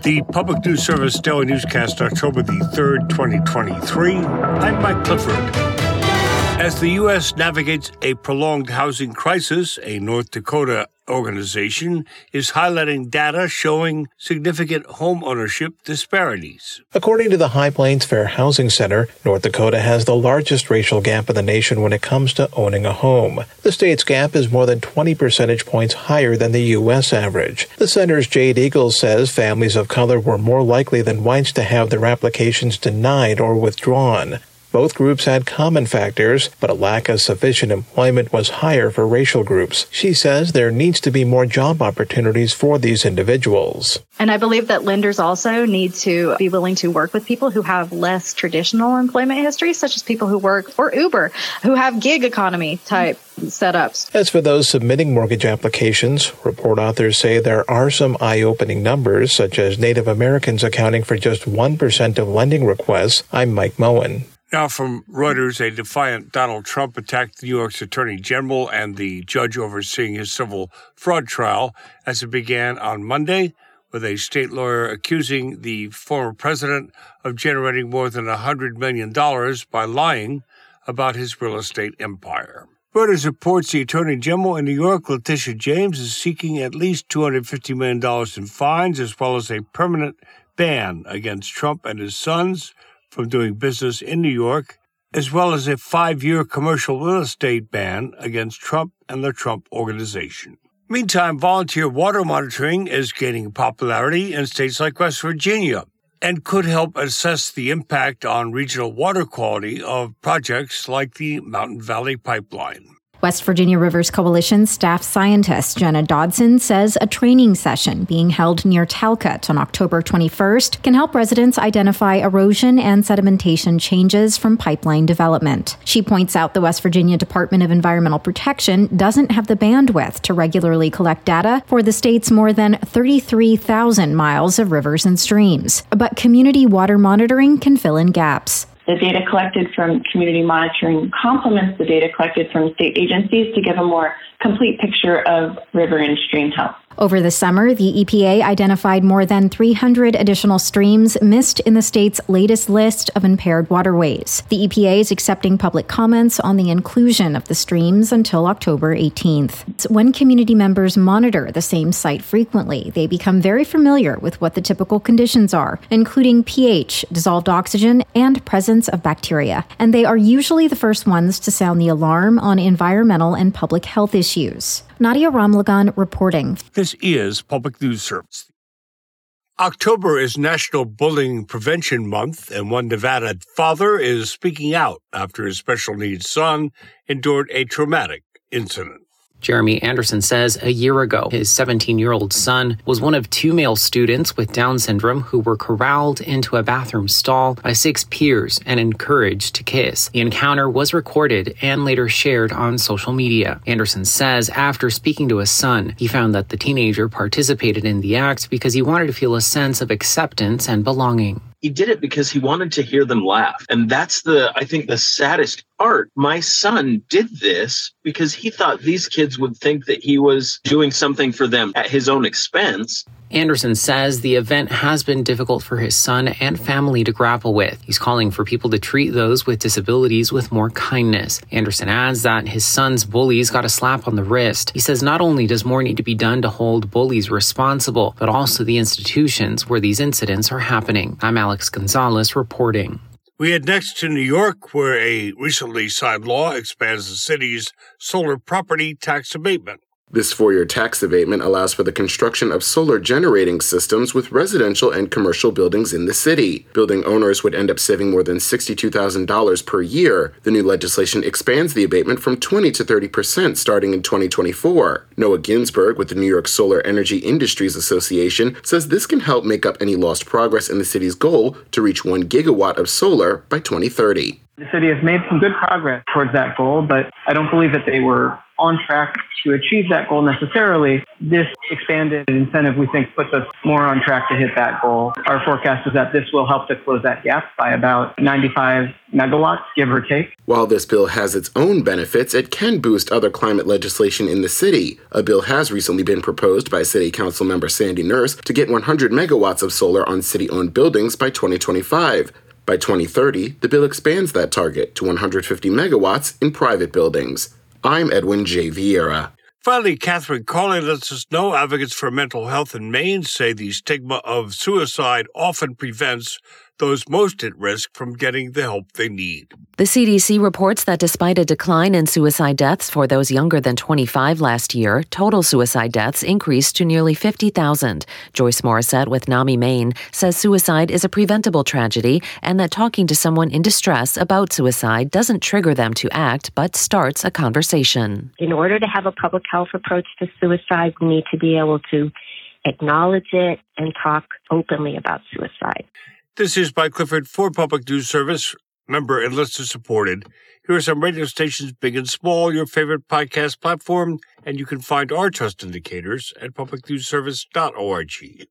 The Public News Service Daily Newscast, October the 3rd, 2023. I'm Mike Clifford. As the U.S. navigates a prolonged housing crisis, a North Dakota organization is highlighting data showing significant home ownership disparities. According to the High Plains Fair Housing Center, North Dakota has the largest racial gap in the nation when it comes to owning a home. The state's gap is more than 20 percentage points higher than the U.S. average. The center's Jade Eagles says families of color were more likely than whites to have their applications denied or withdrawn. Both groups had common factors, but a lack of sufficient employment was higher for racial groups. She says there needs to be more job opportunities for these individuals. And I believe that lenders also need to be willing to work with people who have less traditional employment history, such as people who work for Uber, who have gig economy type setups. As for those submitting mortgage applications, report authors say there are some eye-opening numbers, such as Native Americans accounting for just 1% of lending requests. I'm Mike Moen. Now from Reuters, a defiant Donald Trump attacked New York's Attorney General and the judge overseeing his civil fraud trial as it began on Monday, with a state lawyer accusing the former president of generating more than $100 million by lying about his real estate empire. Reuters reports the Attorney General in New York, Letitia James, is seeking at least $250 million in fines, as well as a permanent ban against Trump and his sons from doing business in New York, as well as a 5-year commercial real estate ban against Trump and the Trump Organization. Meantime, volunteer water monitoring is gaining popularity in states like West Virginia and could help assess the impact on regional water quality of projects like the Mountain Valley Pipeline. West Virginia Rivers Coalition staff scientist Jenna Dodson says a training session being held near Talcott on October 21st can help residents identify erosion and sedimentation changes from pipeline development. She points out the West Virginia Department of Environmental Protection doesn't have the bandwidth to regularly collect data for the state's more than 33,000 miles of rivers and streams. But community water monitoring can fill in gaps. The data collected from community monitoring complements the data collected from state agencies to give a more complete picture of river and stream health. Over the summer, the EPA identified more than 300 additional streams missed in the state's latest list of impaired waterways. The EPA is accepting public comments on the inclusion of the streams until October 18th. When community members monitor the same site frequently, they become very familiar with what the typical conditions are, including pH, dissolved oxygen, and presence of bacteria. And they are usually the first ones to sound the alarm on environmental and public health issues. Nadia Ramlagan reporting. This is Public News Service. October is National Bullying Prevention Month, and one Nevada father is speaking out after his special needs son endured a traumatic incident. Jeremy Anderson says a year ago, his 17-year-old son was one of 2 male students with Down syndrome who were corralled into a bathroom stall by 6 peers and encouraged to kiss. The encounter was recorded and later shared on social media. Anderson says after speaking to his son, he found that the teenager participated in the act because he wanted to feel a sense of acceptance and belonging. He did it because he wanted to hear them laugh. And that's I think the saddest part. My son did this because he thought these kids would think that he was doing something for them at his own expense. Anderson says the event has been difficult for his son and family to grapple with. He's calling for people to treat those with disabilities with more kindness. Anderson adds that his son's bullies got a slap on the wrist. He says not only does more need to be done to hold bullies responsible, but also the institutions where these incidents are happening. I'm Alex Gonzalez reporting. We head next to New York, where a recently signed law expands the city's solar property tax abatement. This 4-year tax abatement allows for the construction of solar generating systems with residential and commercial buildings in the city. Building owners would end up saving more than $62,000 per year. The new legislation expands the abatement from 20 to 30% starting in 2024. Noah Ginsburg with the New York Solar Energy Industries Association says this can help make up any lost progress in the city's goal to reach 1 gigawatt of solar by 2030. The city has made some good progress towards that goal, but I don't believe that they were on track to achieve that goal necessarily, this expanded incentive, we think, puts us more on track to hit that goal. Our forecast is that this will help to close that gap by about 95 megawatts, give or take. While this bill has its own benefits, it can boost other climate legislation in the city. A bill has recently been proposed by City Council member Sandy Nurse to get 100 megawatts of solar on city-owned buildings by 2025. By 2030, the bill expands that target to 150 megawatts in private buildings. I'm Edwin J. Vieira. Finally, Catherine Cawley lets us know advocates for mental health in Maine say the stigma of suicide often prevents those most at risk from getting the help they need. The CDC reports that despite a decline in suicide deaths for those younger than 25 last year, total suicide deaths increased to nearly 50,000. Joyce Morissette with NAMI Maine says suicide is a preventable tragedy and that talking to someone in distress about suicide doesn't trigger them to act, but starts a conversation. In order to have a public health approach to suicide, we need to be able to acknowledge it and talk openly about suicide. This is Mike Clifford for Public News Service, member and listener supported. Here are some radio stations, big and small, your favorite podcast platform, and you can find our trust indicators at publicnewsservice.org.